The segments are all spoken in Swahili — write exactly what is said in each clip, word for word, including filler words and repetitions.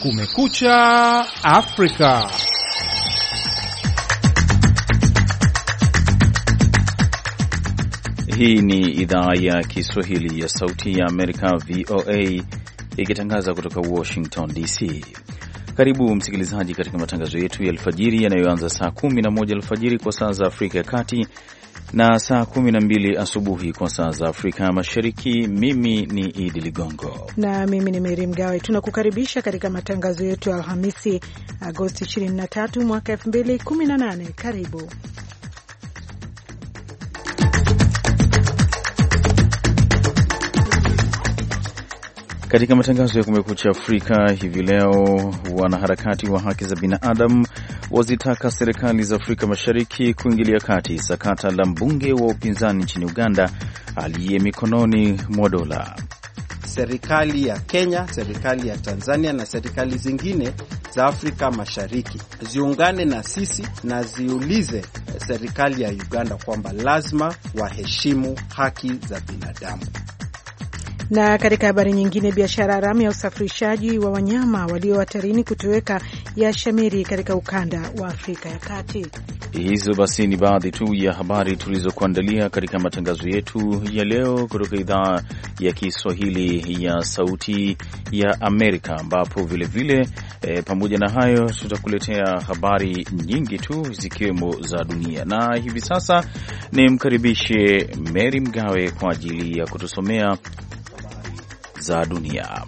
Kumekucha Afrika. Hii ni idhaa ya Kiswahili ya Sauti ya Amerika, V O A, ikitangaza kutoka Washington D C. Karibu msikilizaji katika matangazo yetu ya alfajiri yanayoanza saa kumi na moja alfajiri kwa saa za Afrika ya Kati na saa kumi na mbili asubuhi kwa saa za Afrika Mashariki. Mimi ni Idi Ligongo na mimi ni Meri Mgawe. Tunakukaribisha katika matangazo yetu ya Alhamisi, Agosti ishirini na tatu mwaka elfu mbili kumi na nane. Karibu. Katika matangazo ya Kumekucha Afrika hivi leo, wanaharakati wa haki za binadamu wazitaka serikali za Afrika Mashariki kuingilia kati sakata la mbunge wa upinzani nchini Uganda aliye mikononi mwa dola. Serikali ya Kenya, serikali ya Tanzania na serikali zingine za Afrika Mashariki ziungane na sisi na ziulize serikali ya Uganda kwamba lazima waheshimu haki za binadamu. Na katika habari nyingine, biashara haramu ya usafirishaji wa wanyama walio hatarini kutoweka ya shamiri katika ukanda wa Afrika ya Kati. Hizo basi ni baadhi tu ya habari tulizokuandalia katika matangazo yetu ya leo kutoka idhaa ya Kiswahili ya Sauti ya Amerika, ambapo vilevile e, pamoja na hayo tutakuletea habari nyingi tu zikiwemo za dunia. Na hivi sasa nimkaribishe Mary Mgawe kwa ajili ya kutusomea za dunia.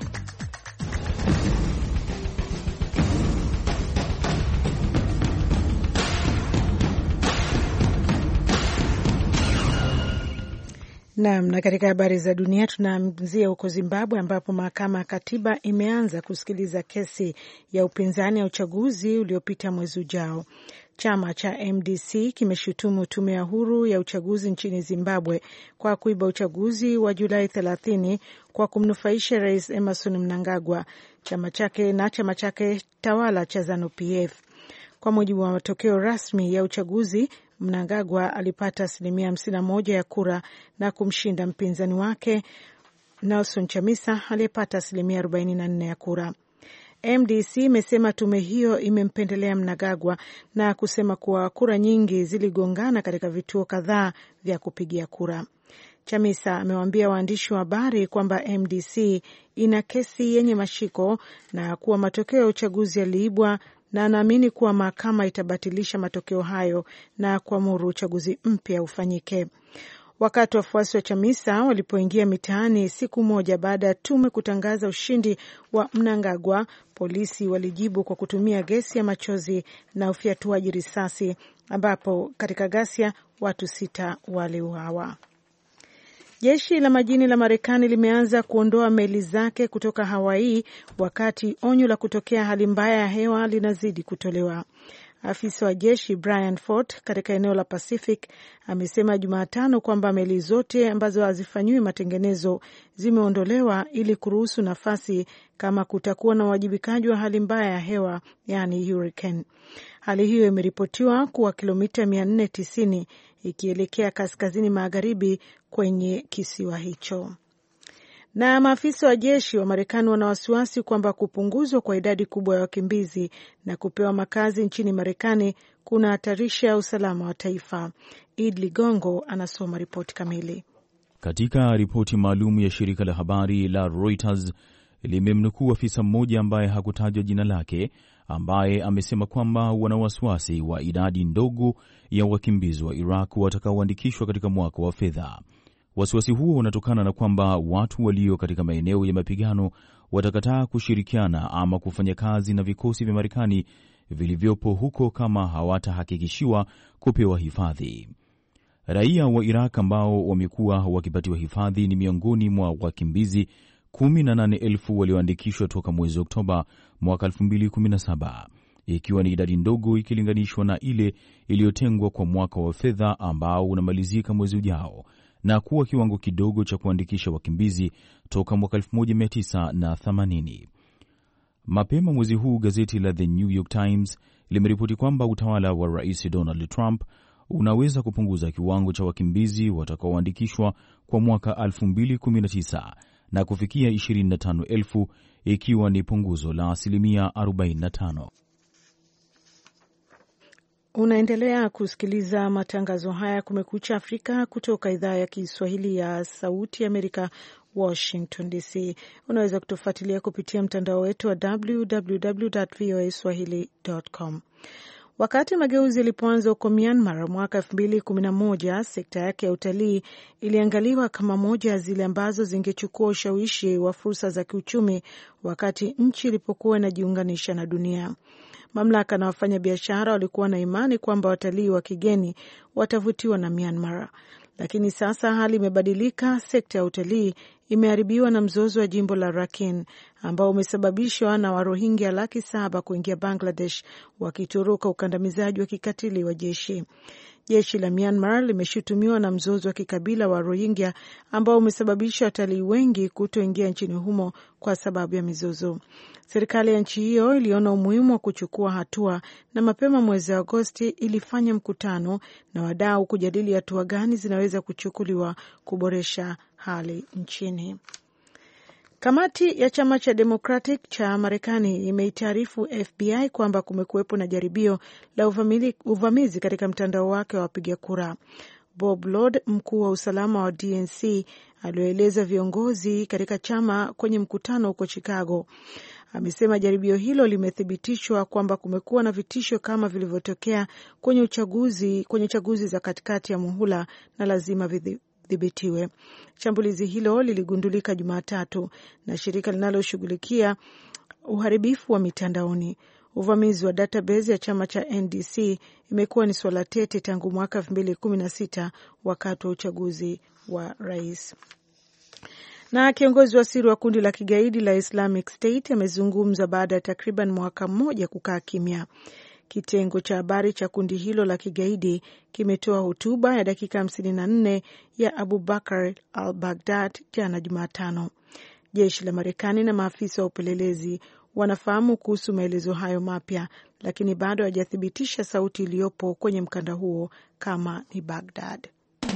Naam, na katika habari za dunia tunaanzia huko Zimbabwe, ambapo mahakama ya katiba imeanza kusikiliza kesi ya upinzani ya uchaguzi uliopita mwezi ujao. Chama cha M D C kimeshutumu tume ya huru ya uchaguzi nchini Zimbabwe kwa kuiba uchaguzi wa Julai thelathini kwa kumnufaisha Rais Emmerson Mnangagwa, chama chake na chama chake tawala cha ZANU P F. Kwa mujibu wa matokeo rasmi ya uchaguzi, Mnangagwa alipata asilimia hamsini na moja ya kura na kumshinda mpinzani wake Nelson Chamisa aliyepata asilimia arobaini na nne ya kura. M D C imesema tume hiyo imempendelea Mnangagwa na kusema kuwa kura nyingi ziligongana katika vituo kadhaa vya kupigia kura. Chamisa amewaambia waandishi wa habari kwamba M D C ina kesi yenye mashiko na kuwa matokeo ya uchaguzi yaliibwa, na anaamini kuwa mahakama itabatilisha matokeo hayo na kuamuru uchaguzi mpya ufanyike. Wakati wafuasi wa Chamisa walipoingia mitaani siku moja baada ya tume kutangaza ushindi wa Mnangagwa, polisi walijibu kwa kutumia gesi ya machozi na ufyatuaji risasi, ambapo katika ghasia watu sita waliuawa. Jeshi la majini la Marekani limeanza kuondoa meli zake kutoka Hawaii wakati onyo la kutokea hali mbaya ya hewa linazidi kutolewa. Afisa wa jeshi Brian Fort katika eneo la Pacific amesema Jumatano kwamba meli zote ambazo hazifanyiwi matengenezo zimeondolewa ili kuruhusu nafasi kama kutakuwa na uwajibikaji wa hali mbaya ya hewa, yani hurricane. Hali hiyo imeripotiwa kuwa kilomita mia nne tisini ikielekea kaskazini magharibi kwenye kisiwa hicho. Na maafisa wa jeshi wa Marekani wana wasiwasi kwamba kupunguzwa kwa idadi kubwa ya wakimbizi na kupewa makazi nchini Marekani kuna hatarisha usalama wa taifa. Id Ligongo anasoma ripoti kamili. Katika ripoti maalum ya shirika la habari la Reuters limemnukuu afisa mmoja ambaye hakutajwa jina lake, ambaye amesema kwamba wana wasiwasi wa idadi ndogo ya wakimbizi wa Iraq watakaoandikishwa katika mwaka wa fedha. Wasiwasi huo unatokana na kwamba watu walio katika maeneo ya mapigano watakataa kushirikiana ama kufanya kazi na vikosi vya Marekani vilivyopo huko kama hawatahakikishiwa kupewa hifadhi. Raia wa Iraq ambao wamekuwa wakipatiwa hifadhi ni miongoni mwa wakimbizi kumi na nane elfu walioandikishwa toka mwezi Oktoba mwaka elfu mbili kumi na saba, ikiwa ni idadi ndogo ikilinganishwa na ile iliyotengwa kwa mwaka wa fedha ambao unamalizika mwezi ujao, na kuwa kiwango kidogo cha kuandikisha wakimbizi toka mwaka elfu moja mia tisa themanini. Mapema mwezi huu gazeti la The New York Times limeripoti kwamba utawala wa Rais Donald Trump unaweza kupunguza kiwango cha wakimbizi watakaoandikishwa kwa mwaka elfu mbili kumi na tisa na kufikia ishirini na tano elfu, ikiwa ni punguzo la asilimia arobaini na tano. Unaendelea kusikiliza matangazo haya Kumekucha Afrika kutoka idhaa ya Kiswahili ya Sauti Amerika, Washington D C. Unaweza kutufuatilia kupitia mtandao wetu wa w w w dot v o a swahili dot com. Wakati mageuzi yalipoanza huko Myanmar mwaka elfu mbili kumi na moja, sekta yake ya utalii iliangaliwa kama moja ya zile ambazo zingechukua ushawishi wa fursa za kiuchumi wakati nchi ilipokuwa inajiunganisha na dunia. Mamlaka na wafanyabiashara walikuwa na imani kwamba watalii wa kigeni watavutiwa na Myanmar. Lakini sasa hali imebadilika. Sekta ya utalii imeharibiwa na mzozo wa jimbo la Rakhine ambao umesababishwa na Warohingya laki saba kuingia Bangladesh wakitoroka ukandamizaji wa kikatili wa jeshi. Jeshi la Myanmar limeshutumiwa na mzozo wa kikabila wa Rohingya ambao umesababisha watalii wengi kutoingia nchini humo kwa sababu ya mizozo. Serikali ya nchi hiyo iliona umuhimu wa kuchukua hatua na mapema mwezi wa Agosti ilifanya mkutano na wadau kujadili hatua gani zinaweza kuchukuliwa kuboresha hali nchini. Kamati ya chama cha Democratic cha Marekani imeitaarifu F B I kwamba kumekuwepo na jaribio la uvamizi katika mtandao wake wa wapiga kura. Bob Lord, mkuu wa usalama wa D N C, alioeleza viongozi katika chama kwenye mkutano huko Chicago, amesema jaribio hilo limethibitishwa kwamba kumekuwa na vitisho kama vilivyotokea kwenye uchaguzi kwenye chaguzi za katikati ya muhula na lazima vidhi dhibitiwe. Shambulizi hilo liligundulika Jumatatu na shirika linaloshughulikia uharibifu wa mitandaoni. Uvamizi wa database ya chama cha N D C imekuwa ni swala tete tangu mwaka elfu mbili kumi na sita wakati wa uchaguzi wa rais. Na kiongozi wa siri wa kundi la kigaidi la Islamic State amezungumza baada ya takriban mwaka mmoja kukaa kimya. Kitengo cha habari cha kundi hilo la kigaidi kimetoa hotuba ya dakika hamsini na nne ya Abu Bakr al-Baghdad jana Jumatano. Jeshi la Marekani na maafisa wa upelelezi wanafahamu kuhusu maelezo hayo mapya, lakini bado hawajathibitisha sauti iliyopo kwenye mkanda huo kama ni Baghdad.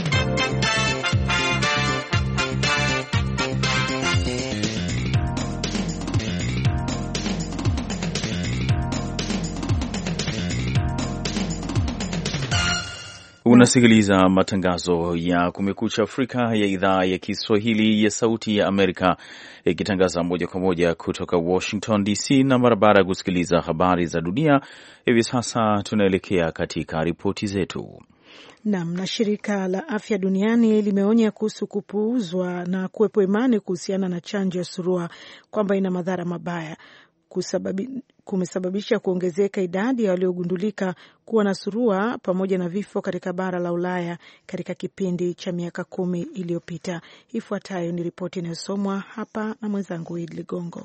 Unasikiliza matangazo ya Kumekucha Afrika ya idhaa ya Kiswahili ya Sauti ya Amerika, ikitangaza moja kwa moja kutoka Washington D C. Na mara baada ya kusikiliza habari za dunia, hivi sasa tunaelekea katika ripoti zetu. Naam, na shirika la afya duniani limeonya kuhusu kupuuzwa na kuwepo imani kuhusiana na chanjo ya surua kwamba ina madhara mabaya. Kusababi, kumesababisha kuongezeka idadi ya waliogundulika kuwa na surua pamoja na vifo katika bara la Ulaya katika kipindi cha miaka kumi iliyopita. Ifuatayo ni ripoti inayosomwa hapa na mwenzangu Idi Ligongo.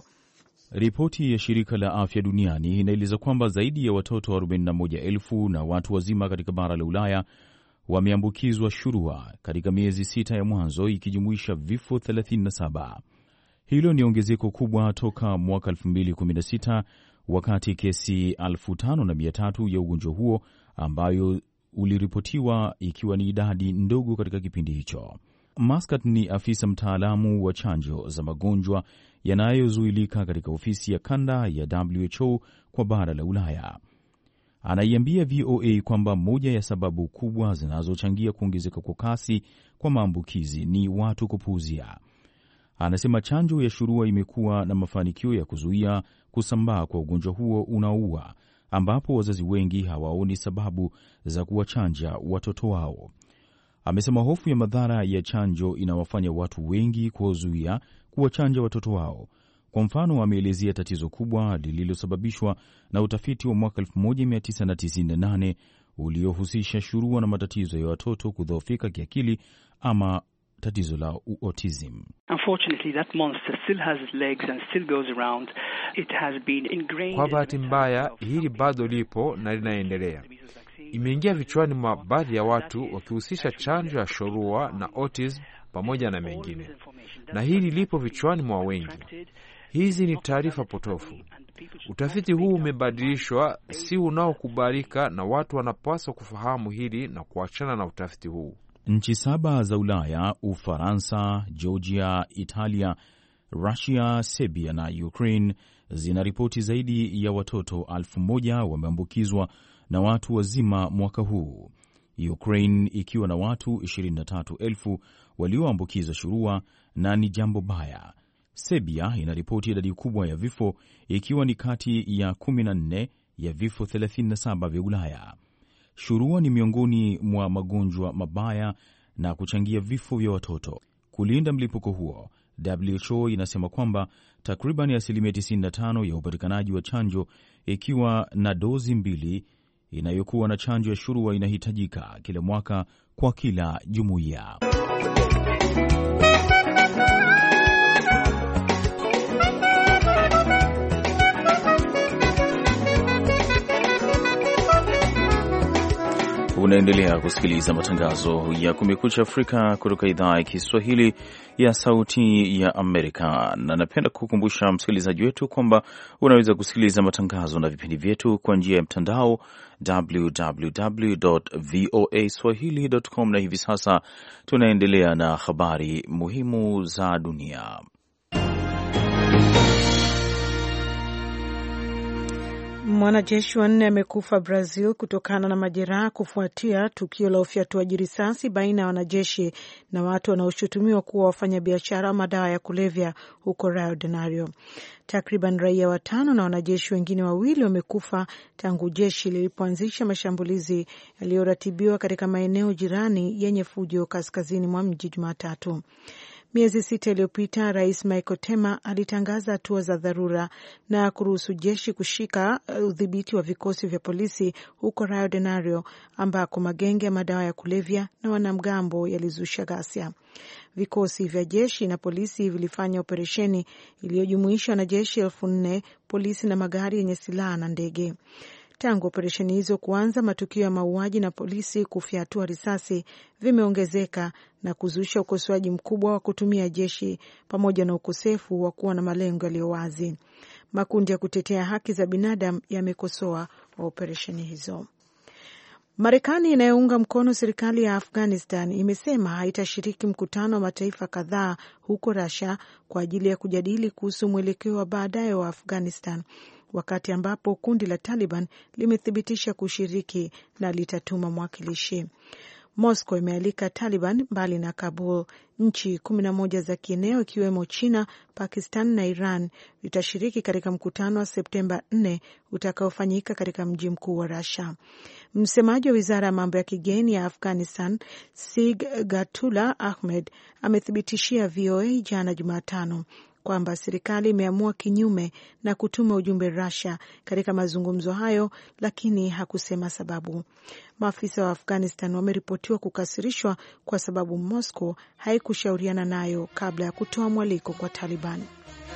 Ripoti ya shirika la afya duniani inaeleza kwamba zaidi ya watoto arobaini na moja elfu na watu wazima katika bara la Ulaya wameambukizwa shurua katika miezi sita ya mwanzo, ikijumuisha vifo thelathini na saba. Hilo ni ongezeko kubwa toka mwaka elfu mbili kumi na sita wakati kesi elfu tano na mia tatu ya ugonjwa huo ambayo uliripotiwa, ikiwa ni idadi ndogo katika kipindi hicho. Muscat ni afisa mtaalamu wa chanjo za magonjwa yanayozuilika katika ofisi ya kanda ya W H O kwa bara la Ulaya. Anaiambia V O A kwamba moja ya sababu kubwa zinazochangia kuongezeka kwa kasi kwa maambukizi ni watu kupuuzia. Anasema chanjo ya shurua imekuwa na mafanikio ya kuzuia kusambaa kwa ugonjwa huo unaoua, ambapo wazazi wengi hawaoni sababu za kuwachanja watoto wao. Amesema hofu ya madhara ya chanjo inawafanya watu wengi kuwazuia kuwachanja watoto wao. Kwa mfano, ameelezea tatizo kubwa lililosababishwa na utafiti wa mwaka elfu moja mia tisa tisini na nane uliohusisha shurua na matatizo ya watoto kudhoofika kiakili ama tatizo la autism. Kwa bahati mbaya, hili bado lipo na linaendelea. Imeingia vichwani mwa baadhi ya watu wakihusisha chanjo ya shurua na autism pamoja na mengine, na hili lipo vichwani mwa wengi. Hizi ni taarifa potofu. Utafiti huu umebadilishwa, si unaokubalika, na watu wanapaswa kufahamu hili na kuachana na utafiti huu. Nchi saba za Ulaya, Ufaransa, Georgia, Italia, Russia, Serbia na Ukraine zinaripoti zaidi ya watoto elfu moja wameambukizwa na watu wazima mwaka huu, Ukraine ikiwa na watu ishirini na tatu elfu walioambukizwa shurua na ni jambo baya. Serbia inaripoti idadi kubwa ya vifo ikiwa ni kati ya kumi na nne ya vifo thelathini na saba vya Ulaya. Shurua ni miongoni mwa magonjwa mabaya na kuchangia vifo vya watoto. Kulinda mlipuko huo, W H O inasema kwamba takriban asilimia tisini na tano ya upatikanaji wa chanjo ikiwa na dozi mbili inayokuwa na chanjo ya shurua inahitajika kila mwaka kwa kila jumuiya. Unaendelea kusikiliza matangazo ya Kumekucha Afrika kutoka idhaa ya Kiswahili ya Sauti ya Amerika, na napenda kukumbusha msikilizaji wetu kwamba unaweza kusikiliza matangazo na vipindi vyetu kwa njia ya mtandao w w w dot voa swahili dot com, na hivi sasa tunaendelea na habari muhimu za dunia. Mwanajeshi wanne amekufa Brazil kutokana na majeraha kufuatia tukio la ufyatuaji risasi baina ya wanajeshi na watu wanaoshutumiwa kuwa wafanyabiashara wa madawa ya kulevya huko Rio de Janeiro. Takriban raia watano na wanajeshi wengine wawili wamekufa tangu jeshi lilipoanzisha mashambulizi yaliyoratibiwa katika maeneo jirani yenye fujo kaskazini mwa mji Jumatatu. Miezi sita iliyopita, Rais Michael Temer alitangaza hatua za dharura na kuruhusu jeshi kushika udhibiti wa vikosi vya polisi huko Rio de Janeiro, ambako magenge ya madawa ya kulevya na wanamgambo yalizusha ghasia. Vikosi vya jeshi na polisi vilifanya operesheni iliyojumuisha wanajeshi elfu nne, polisi na magari yenye silaha na ndege. Tangu operesheni hizo kuanza, matukio ya mauaji na polisi kufyatua risasi vimeongezeka na kuzusha ukosoaji mkubwa wa kutumia jeshi pamoja na ukosefu wa kuwa na malengo yaliyo wazi. Makundi ya kutetea haki za binadamu yamekosoa operesheni hizo. Marekani inayounga mkono serikali ya Afghanistan imesema haitashiriki mkutano wa mataifa kadhaa huko Russia kwa ajili ya kujadili kuhusu mwelekeo wa baadaye wa Afghanistan, wakati ambapo kundi la Taliban limethibitisha kushiriki na litatuma mwakilishi. Moscow imealika Taliban mbali na Kabul, nchi kumi na moja za kieneo ikiwemo China, Pakistan na Iran litashiriki katika mkutano wa Septemba nne utakaofanyika katika mji mkuu wa Russia. Msemaji wa wizara ya mambo ya kigeni ya Afghanistan, Sig Gatullah Ahmed, amethibitishia V O A jana Jumatano kwamba serikali imeamua kinyume na kutuma ujumbe Russia katika mazungumzo hayo, lakini hakusema sababu. Maafisa wa Afghanistan wameripotiwa kukasirishwa kwa sababu Moscow haikushauriana nayo kabla ya kutoa mwaliko kwa Taliban.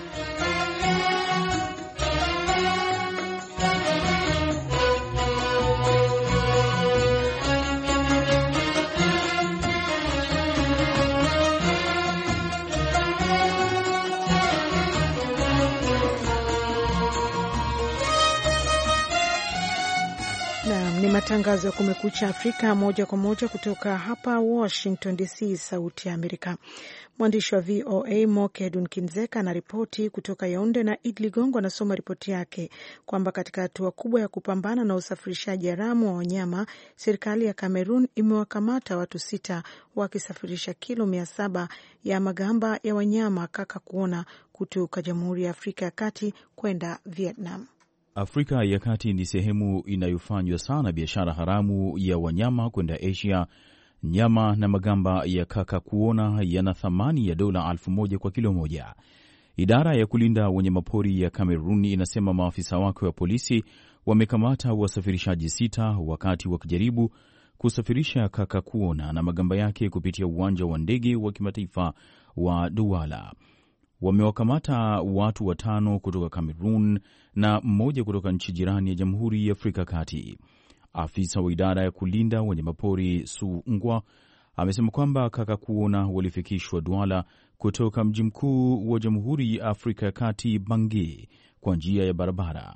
Ni matangazo ya Kumekucha Afrika moja kwa moja kutoka hapa Washington D C, Sauti ya Amerika. Mwandishi wa V O A Moke Edun Kinzeka anaripoti kutoka Yaounde na Idli Gongo anasoma ripoti yake kwamba katika hatua kubwa ya kupambana na usafirishaji haramu wa wanyama, serikali ya Kamerun imewakamata watu sita wakisafirisha kilo mia saba ya magamba ya wanyama kaka kuona kutoka Jamhuri ya Afrika ya Kati kwenda Vietnam. Afrika ya Kati ni sehemu inayofanywa sana biashara haramu ya wanyama kwenda Asia. Nyama na magamba ya kaka kuona yana thamani ya dola elfu moja kwa kilo moja. Idara ya kulinda wanyamapori ya Kamerun inasema maafisa wake wa polisi wamekamata wasafirishaji sita wakati wakijaribu kusafirisha kaka kuona na magamba yake kupitia uwanja wa ndege wa kimataifa wa Douala. Wamewakamata watu watano kutoka Kamerun na mmoja kutoka nchi jirani ya Jamhuri ya Afrika Kati. Afisa wa idara ya kulinda wanyamapori Su Ngwa amesema kwamba kaka kuona walifikishwa Douala kutoka mji mkuu wa Jamhuri ya Afrika ya Kati Bangui kwa njia ya barabara.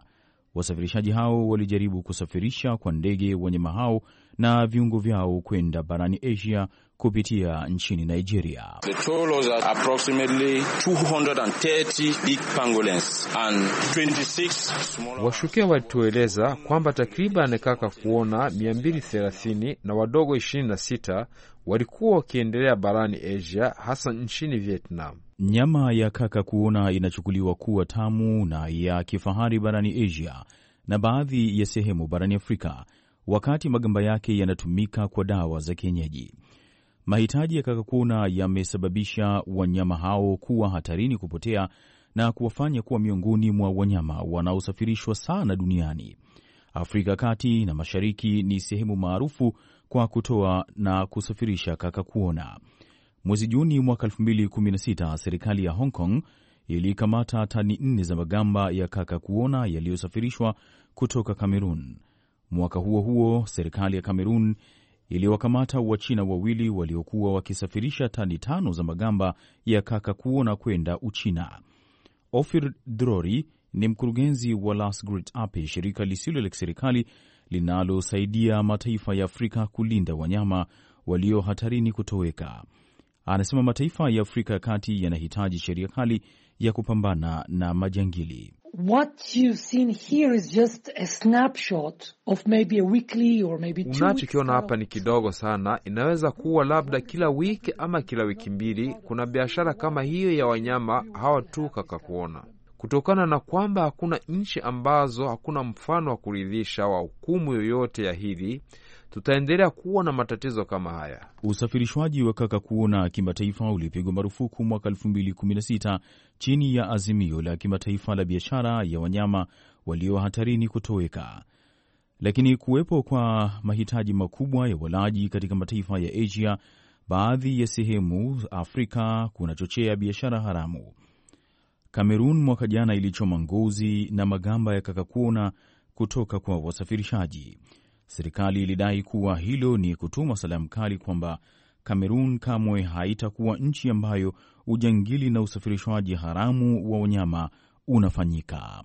Wasafirishaji hao walijaribu kusafirisha kwa ndege wanyama hao na viungo vyao kwenda barani Asia kupitia nchini Nigeria. The toll was approximately two hundred thirty big pangolins and twenty-six small. Washukiwa walitueleza kwamba takriban kaka kuona mia mbili thelathini na wadogo ishirini na sita walikuwa wakiendelea barani Asia, hasa nchini Vietnam. Nyama ya kaka kuona inachukuliwa kuwa tamu na ya kifahari barani Asia na baadhi ya sehemu barani Afrika, wakati magamba yake yanatumika kwa dawa za kienyeji. Mahitaji ya kaka kuona yamesababisha wanyama hao kuwa hatarini kupotea na kuwafanya kuwa miongoni mwa wanyama wanaosafirishwa sana duniani. Afrika Kati na Mashariki ni sehemu maarufu kwa kutoa na kusafirisha kaka kuona. Mwezi Juni mwaka elfu mbili kumi na sita, serikali ya Hong Kong ilikamata tani nne za magamba ya kaka kuona yaliyosafirishwa kutoka Kamerun. Mwaka huo huo, serikali ya Kamerun iliwakamata Wachina wawili waliokuwa wakisafirisha tani tano za magamba ya kaka kuona kwenda Uchina. Ofir Drori ni mkurugenzi wa Last Great Ape, shirika lisilo la kiserikali linalosaidia mataifa ya Afrika kulinda wanyama walio hatarini kutoweka. Anasema mataifa ya Afrika ya Kati yanahitaji sheria kali ya kupambana na majangili. What you've seen here is just a snapshot of maybe a weekly or maybe two. Unachokiona hapa ni kidogo sana, inaweza kuwa labda kila wiki ama kila wiki mbili. Kuna biashara kama hiyo ya wanyama hawa tu kaka kuona. Kutokana na kwamba hakuna nchi ambazo hakuna mfano wa kuridhisha wa hukumu yoyote ya hili, tutaendelea kuwa na matatizo kama haya. Usafirishwaji wa kaka kuona kimataifa ulipigwa marufuku mwaka elfu mbili kumi na sita chini ya azimio la kimataifa la biashara ya wanyama walio hatarini kutoweka. Lakini kuwepo kwa mahitaji makubwa ya walaji katika mataifa ya Asia, baadhi ya sehemu Afrika, kunachochea biashara haramu. Kamerun mwaka jana ilichoma ngozi na magamba ya kaka kuona kutoka kwa wasafirishaji. Serikali ilidai kuwa hilo ni kutuma salamu kali kwamba Kamerun kamwe haitakuwa nchi ambayo ujangili na usafirishwaji haramu wa wanyama unafanyika.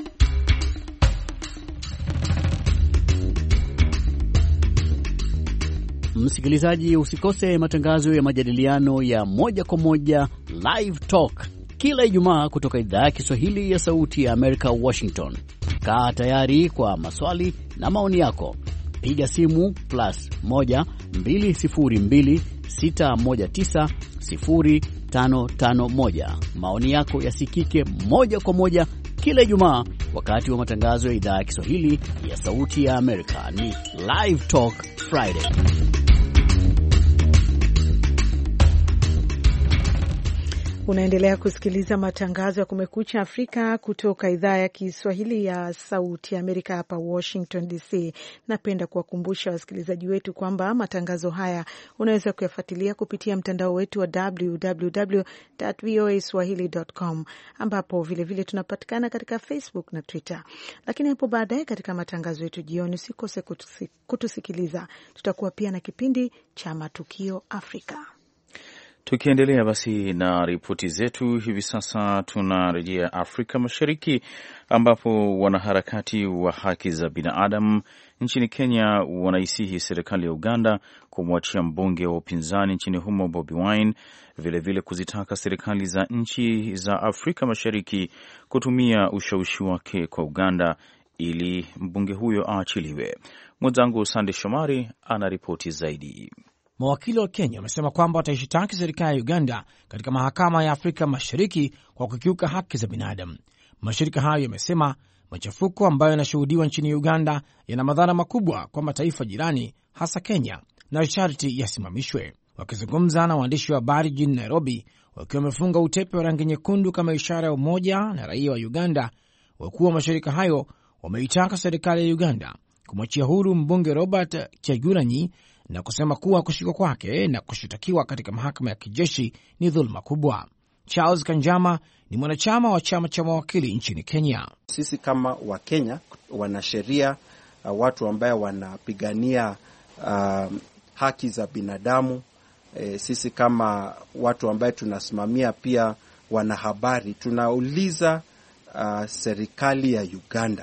Msikilizaji, usikose matangazo ya majadiliano ya moja kwa moja Live Talk kila Ijumaa kutoka idhaa ya Kiswahili ya Sauti ya Amerika, Washington. Kaa tayari kwa maswali na maoni yako. Piga simu plus moja mbili sifuri mbili sita moja tisa sifuri tano tano moja. Maoni yako yasikike moja kwa moja kila Ijumaa wakati wa matangazo ya idhaa ya Kiswahili ya Sauti ya Amerika. Ni Live Talk Friday. Unaendelea kusikiliza matangazo ya Kumekucha Afrika kutoka idhaa ya Kiswahili ya Sauti ya Amerika hapa Washington D C. Napenda kuwakumbusha wasikilizaji wetu kwamba matangazo haya unaweza kuyafuatilia kupitia mtandao wetu wa w w w dot voa swahili dot com, ambapo vile vile tunapatikana katika Facebook na Twitter. Lakini hapo baadaye katika matangazo yetu jioni, usikose kutusikiliza. Tutakuwa pia na kipindi cha Matukio Afrika. Tukiendelea basi na ripoti zetu, hivi sasa tunarejea Afrika Mashariki, ambapo wanaharakati wa haki za binadamu nchini Kenya wanaisihi serikali ya Uganda kumwachia mbunge wa upinzani nchini humo Bobi Wine, vilevile kuzitaka serikali za nchi za Afrika Mashariki kutumia ushawishi wake kwa Uganda ili mbunge huyo aachiliwe. Mwenzangu Sande Shomari ana ripoti zaidi. Mawakili wa Kenya wamesema kwamba wataishitaki serikali ya Uganda katika mahakama ya Afrika Mashariki kwa kukiuka haki za binadamu. Mashirika hayo yamesema machafuko ambayo yanashuhudiwa nchini Uganda yana madhara makubwa kwa mataifa jirani, hasa Kenya, na sharti yasimamishwe. Wakizungumza na waandishi wa habari jijini Nairobi, wakiwa wamefunga utepe wa rangi nyekundu kama ishara ya umoja na raia wa Uganda, wakuu wa mashirika hayo wameitaka serikali ya Uganda kumwachia huru mbunge Robert Kyagulanyi na kusema kuwa kushikwa kwake na kushitakiwa katika mahakama ya kijeshi ni dhuluma kubwa. Charles Kanjama ni mwanachama wa chama cha mawakili nchini Kenya. Sisi kama wa Kenya, wanasheria, uh, watu ambao wanapigania uh, haki za binadamu, e, sisi kama watu ambao tunasimamia pia wanahabari, tunauliza uh, serikali ya Uganda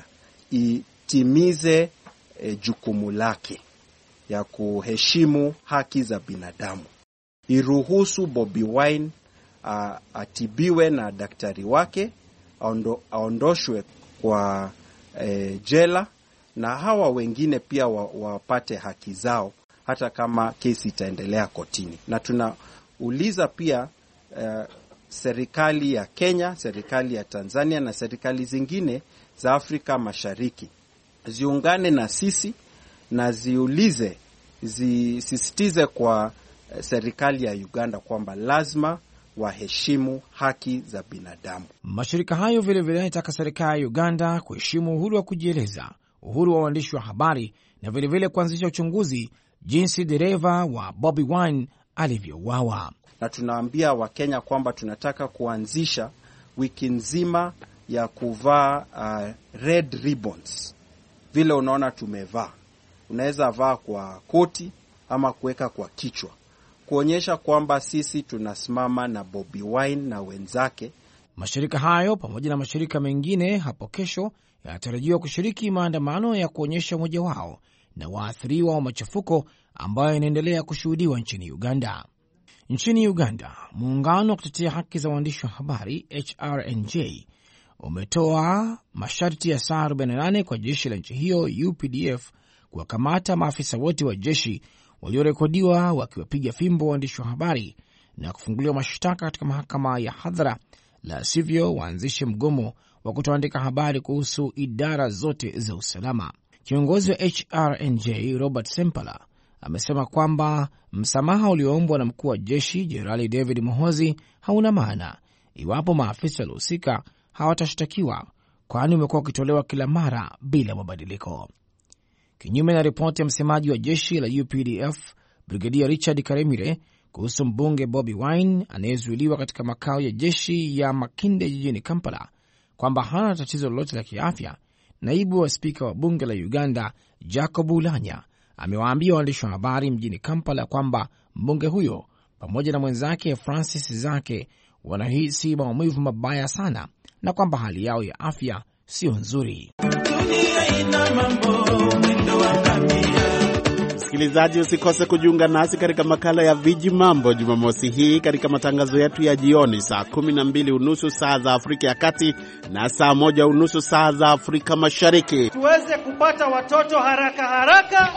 itimize e, jukumu lake ya kuheshimu haki za binadamu. Iruhusu Bobi Wine a, atibiwe na daktari wake, aondo, aondoshwe kwa e, jela, na hawa wengine pia wapate wa haki zao hata kama kesi itaendelea kotini. Na tunauliza pia e, serikali ya Kenya, serikali ya Tanzania na serikali zingine za Afrika Mashariki ziungane na sisi na ziulize, zisisitize kwa serikali ya Uganda kwamba lazima waheshimu haki za binadamu. Mashirika hayo vile vile yanataka serikali ya Uganda kuheshimu uhuru wa kujieleza, uhuru wa waandishi wa habari na vile vile kuanzisha uchunguzi jinsi dereva wa Bobi Wine alivyouawa. Na tunaambia Wakenya kwamba tunataka kuanzisha wiki nzima ya kuvaa uh, red ribbons. Vile unaona tumevaa, unaweza vaa kwa koti ama kuweka kwa kichwa, kuonyesha kwamba sisi tunasimama na Bobi Wine na wenzake. Mashirika hayo pamoja na mashirika mengine hapo kesho yanatarajiwa kushiriki maandamano ya kuonyesha umoja wao na waathiriwa wa machafuko ambayo yanaendelea kushuhudiwa nchini Uganda. Nchini Uganda, muungano wa kutetea haki za waandishi wa habari H R N J umetoa masharti ya saa arobaini na nane kwa jeshi la nchi hiyo U P D F kuwakamata maafisa wote wa jeshi waliorekodiwa wakiwapiga fimbo waandishi wa habari na kufunguliwa mashtaka katika mahakama ya hadhara, la sivyo waanzishe mgomo wa kutoandika habari kuhusu idara zote za usalama. Kiongozi wa H R N J Robert Sempala amesema kwamba msamaha ulioombwa na mkuu wa jeshi Jenerali David Muhoozi hauna maana iwapo maafisa waliohusika hawatashtakiwa, kwani umekuwa ukitolewa kila mara bila mabadiliko. Kinyume na ripoti ya msemaji wa jeshi la U P D F Brigedia Richard Karemire kuhusu mbunge Bobi Wine anayezuiliwa katika makao ya jeshi ya Makinde jijini Kampala kwamba hana tatizo lolote la kiafya, naibu wa spika wa bunge la Uganda Jacob Ulanya amewaambia waandishi wa habari mjini Kampala kwamba mbunge huyo pamoja na mwenzake Francis Zake wanahisi maumivu mabaya sana na kwamba hali yao ya afya sio nzuri. Msikilizaji, usikose kujiunga nasi katika makala ya Viji Mambo Jumamosi hii katika matangazo yetu ya jioni saa kumi na mbili unusu saa za Afrika ya Kati na saa moja unusu saa za Afrika Mashariki. Tuweze kupata watoto haraka haraka.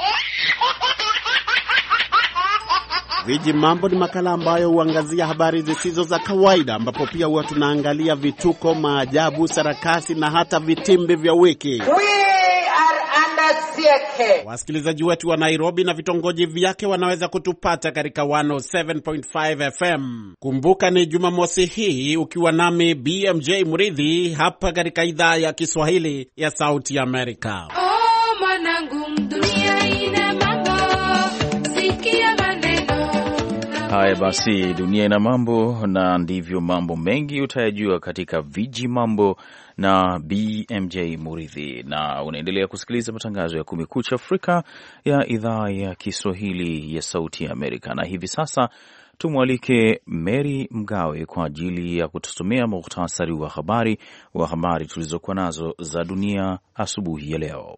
Viji Mambo ni makala ambayo huangazia habari zisizo za kawaida, ambapo pia huwa tunaangalia vituko, maajabu, sarakasi na hata vitimbi vya wiki. Wasikilizaji wetu wa Nairobi na vitongoji vyake wanaweza kutupata katika one oh seven point five F M. Kumbuka ni Jumamosi hii ukiwa nami B M J Muridhi hapa katika idhaa ya Kiswahili ya Sauti ya Amerika. Oh, mwanangu, dunia ina mambo, sikia maneno. Haya basi, dunia ina mambo, na ndivyo mambo mengi utayajua katika Viji Mambo na B M J Muridhi. Na unaendelea kusikiliza matangazo ya Kumekucha Afrika ya idhaa ya Kiswahili ya Sauti ya Amerika. Na hivi sasa tumwalike Mary Mgawe kwa ajili ya kutusomea muhtasari wa habari wa habari tulizokuwa nazo za dunia asubuhi ya leo.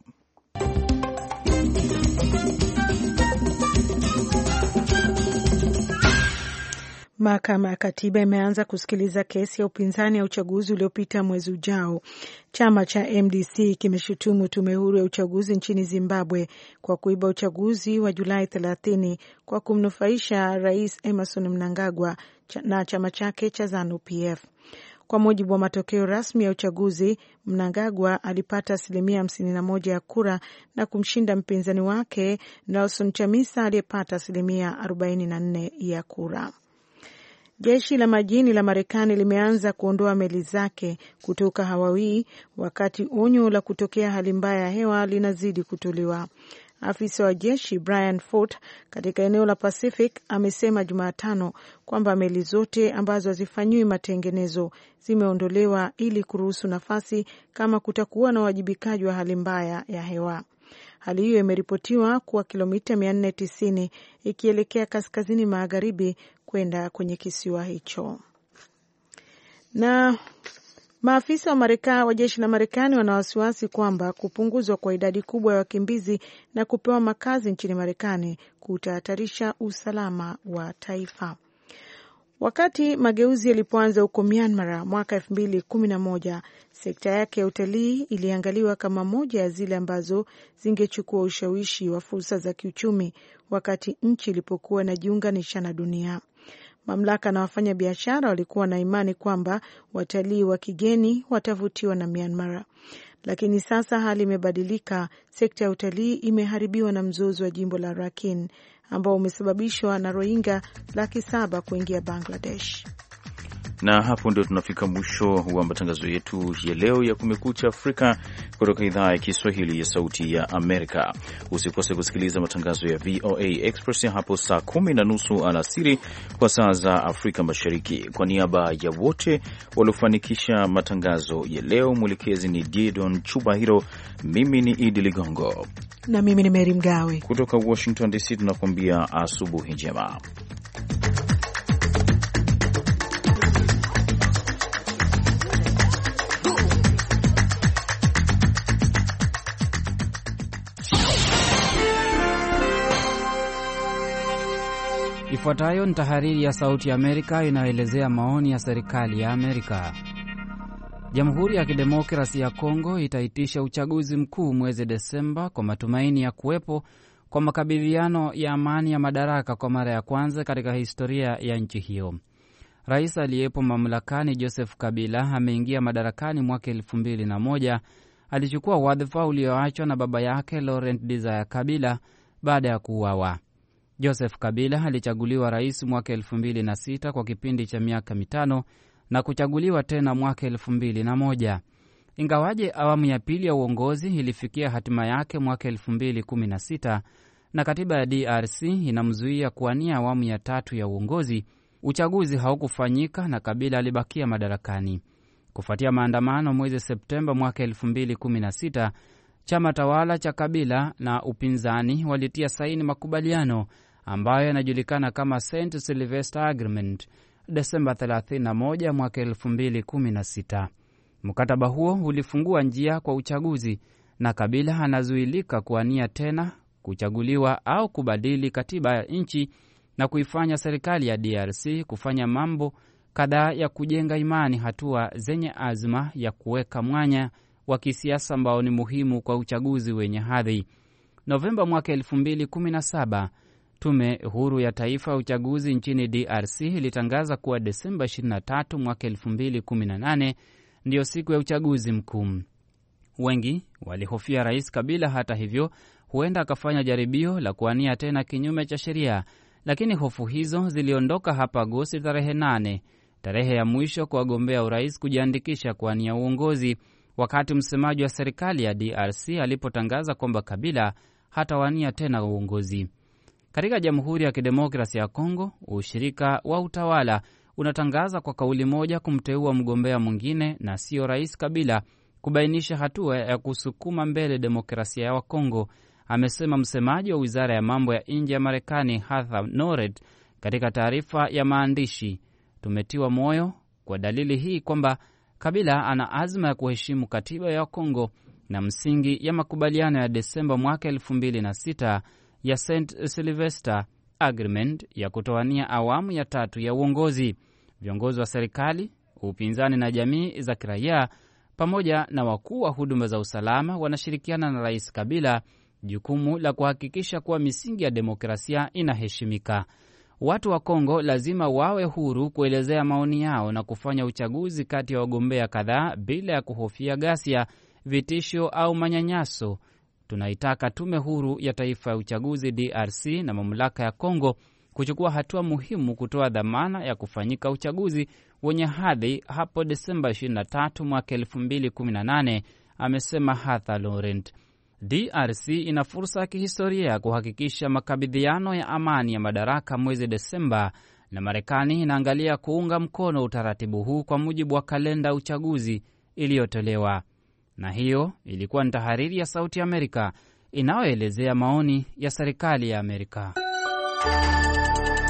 Mahakama ya Katiba imeanza kusikiliza kesi ya upinzani ya uchaguzi uliopita mwezi ujao. Chama cha M D C kimeshutumu tume huru ya uchaguzi nchini Zimbabwe kwa kuiba uchaguzi wa Julai thelathini kwa kumnufaisha Rais Emmerson Mnangagwa na chama chake cha ZANU P F. Kwa mujibu wa matokeo rasmi ya uchaguzi, Mnangagwa alipata asilimia hamsini na moja ya kura na kumshinda mpinzani wake Nelson Chamisa aliyepata asilimia arobaini na nne ya kura. Jeshi la majini la Marekani limeanza kuondoa meli zake kutoka Hawaii wakati onyo la kutokea hali mbaya ya hewa linazidi kutolewa. Afisa wa jeshi Brian Fort katika eneo la Pacific amesema Jumatano kwamba meli zote ambazo hazifanyiwi matengenezo zimeondolewa ili kuruhusu nafasi kama kutakuwa na wajibikaji wa hali mbaya ya hewa. Hali hiyo imeripotiwa kuwa kilomita mia nne tisini ikielekea kaskazini magharibi kwenda kwenye kisiwa hicho. Na Maafisa wa Marekani wa jeshi la Marekani wana wasiwasi kwamba kupunguzwa kwa idadi kubwa ya wakimbizi na kupewa makazi nchini Marekani kutahatarisha usalama wa taifa. Wakati mageuzi yalipoanza huko Myanmar mwaka elfu mbili kumi na moja, sekta yake ya utalii iliangaliwa kama moja ya zile ambazo zingechukua ushawishi wa fursa za kiuchumi wakati nchi ilipokuwa inajiunganisha na dunia. Mamlaka na wafanya biashara walikuwa na imani kwamba watalii wa kigeni watavutiwa na Myanmar. Lakini sasa hali imebadilika. Sekta ya utalii imeharibiwa na mzozo wa jimbo la Rakhine ambao umesababishwa na Rohingya laki saba kuingia Bangladesh. Na hapo ndio tunafika mwisho wa matangazo yetu ya leo ya Kumekucha Afrika kutoka idhaa ya Kiswahili ya Sauti ya Amerika. Usikose kusikiliza matangazo ya V O A Express hapo saa kumi na nusu alasiri kwa saa za Afrika Mashariki. Kwa niaba ya wote waliofanikisha matangazo ya leo, mwelekezi ni Diedon Chubahiro, mimi ni Idi Ligongo na mimi ni Mary Mgawe kutoka Washington D C, tunakuambia asubuhi njema. Ifuatayo ni tahariri ya Sauti ya Amerika inayoelezea maoni ya serikali ya Amerika. Jamhuri ya Kidemokrasi ya Kongo itaitisha uchaguzi mkuu mwezi Desemba kwa matumaini ya kuwepo kwa makabidhiano ya amani ya madaraka kwa mara ya kwanza katika historia ya nchi hiyo. Rais aliyepo mamlakani Joseph Kabila ameingia madarakani mwaka elfu mbili na moja. Alichukua wadhifa ulioachwa na baba yake Laurent Desire Kabila baada ya kuuawa. Joseph Kabila alichaguliwa rais mwaka elfu mbili na sita kwa kipindi cha miaka mitano na kuchaguliwa tena mwaka elfu mbili na moja. Ingawaje awamu ya pili ya uongozi ilifikia hatima yake mwaka elfu mbili kumi na sita na katiba ya D R C inamzuia kuwania awamu ya tatu ya uongozi, uchaguzi haukufanyika na Kabila alibakia madarakani. Kufuatia maandamano mwezi Septemba mwaka elfu mbili kumi na sita, chama tawala cha Kabila na upinzani walitia saini makubaliano ambayo yanajulikana kama Saint Sylvester Agreement Desemba thelathini na moja mwaka elfu mbili kumi na sita. Mkataba huo ulifungua njia kwa uchaguzi na Kabila anazuilika kuania tena kuchaguliwa au kubadili katiba ya nchi na kuifanya serikali ya D R C kufanya mambo kadhaa ya kujenga imani, hatua zenye azma ya kuweka mwanya wa kisiasa ambao ni muhimu kwa uchaguzi wenye hadhi. Novemba mwaka elfu mbili kumi na saba, Tume Huru ya Taifa ya Uchaguzi nchini D R C ilitangaza kuwa Desemba ishirini na tatu mwaka elfu mbili kumi na nane ndiyo siku ya uchaguzi mkuu. Wengi walihofia Rais Kabila hata hivyo huenda akafanya jaribio la kuania tena kinyume cha sheria, lakini hofu hizo ziliondoka hapa Agosti tarehe nane, tarehe ya mwisho kwa wagombea urais kujiandikisha kuania uongozi, wakati msemaji wa serikali ya D R C alipotangaza kwamba Kabila hatawania tena uongozi. Katika Jamhuri ya Kidemokrasia ya Kongo, ushirika wa utawala unatangaza kwa kauli moja kumteua mgombea mwingine na sio Rais Kabila, kubainisha hatua ya kusukuma mbele demokrasia ya Kongo, amesema msemaji wa Wizara ya Mambo ya Nje ya Marekani Heather Nauert katika taarifa ya maandishi. Tumetiwa moyo kwa dalili hii kwamba Kabila ana azma ya kuheshimu katiba ya Kongo na msingi ya makubaliano ya Desemba mwaka elfu mbili na sita ya Saint Sylvester Agreement ya kutoania awamu ya tatu ya uongozi. Viongozi wa serikali, upinzani na jamii za kiraia pamoja na wakuu wa huduma za usalama wanashirikiana na Rais Kabila jukumu la kuhakikisha kuwa misingi ya demokrasia inaheshimika. Watu wa Kongo lazima wawe huru kuelezea maoni yao na kufanya uchaguzi kati ya wagombea kadhaa bila ya kuhofia ghasia, vitisho au manyanyaso. Tunaitaka Tume Huru ya Taifa ya Uchaguzi D R C na mamlaka ya Kongo kuchukua hatua muhimu kutoa dhamana ya kufanyika uchaguzi wenye hadhi hapo Desemba ishirini na tatu mwaka elfu mbili kumi na nane, amesema Heather Nauert. D R C ina fursa ya kihistoria ya kuhakikisha makabidhiano ya amani ya madaraka mwezi Desemba, na Marekani inaangalia kuunga mkono utaratibu huu kwa mujibu wa kalenda ya uchaguzi iliyotolewa. Na hiyo ilikuwa ni tahariri ya Sauti ya Amerika inayoelezea maoni ya serikali ya Amerika.